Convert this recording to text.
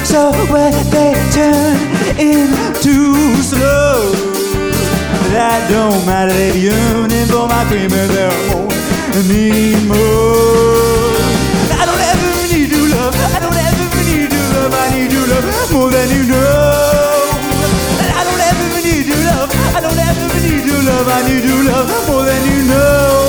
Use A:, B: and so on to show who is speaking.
A: So when they turn into slow, that don't matter, they're yearning for my cream and they're more need more. I don't ever need your love, I don't ever need your love, I need your love more than you know. I don't ever need your love, I don't ever need your love, I need your love more than you know.